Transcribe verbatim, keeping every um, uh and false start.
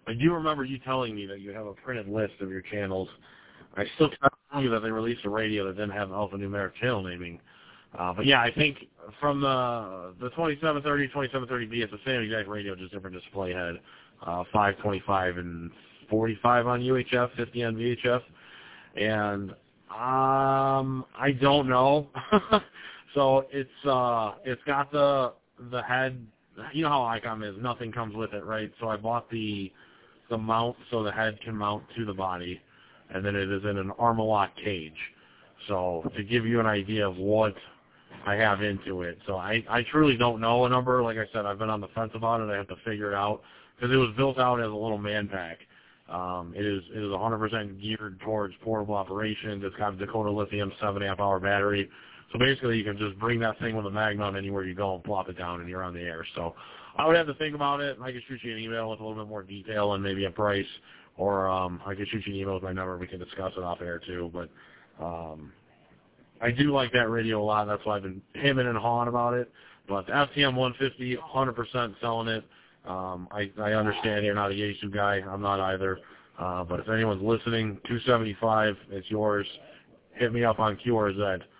I do remember you telling me that you have a printed list of your channels. I still can't believe that they released a radio that didn't have alphanumeric channel naming. Uh, but yeah, I think from the the twenty-seven thirty, twenty-seven thirty B, it's the same exact radio, just different display head. Uh, five twenty-five and forty-five on U H F, fifty on V H F. And um, I don't know. So it's uh, it's got the the head. You know how ICOM is, nothing comes with it, right? So I bought the the mount so the head can mount to the body, and then it is in an Armalock cage. So to give you an idea of what I have into it. So I, I truly don't know a number. Like I said, I've been on the fence about it. I have to figure it out because it was built out as a little man pack. Um, it is it is one hundred percent geared towards portable operations. It's got a Dakota Lithium seven amp hour battery. So basically you can just bring that thing with a magnet anywhere you go and plop it down and you're on the air. So I would have to think about it. I could shoot you an email with a little bit more detail and maybe a price. Or um, I could shoot you an email with my number. We can discuss it off air too. But um, I do like that radio a lot. That's why I've been hemming and hawing about it. But the F T M one fifty, one hundred percent selling it. Um, I, I understand you're not a Yaesu guy. I'm not either. Uh, but if anyone's listening, two seventy-five, it's yours. Hit me up on Q R Z.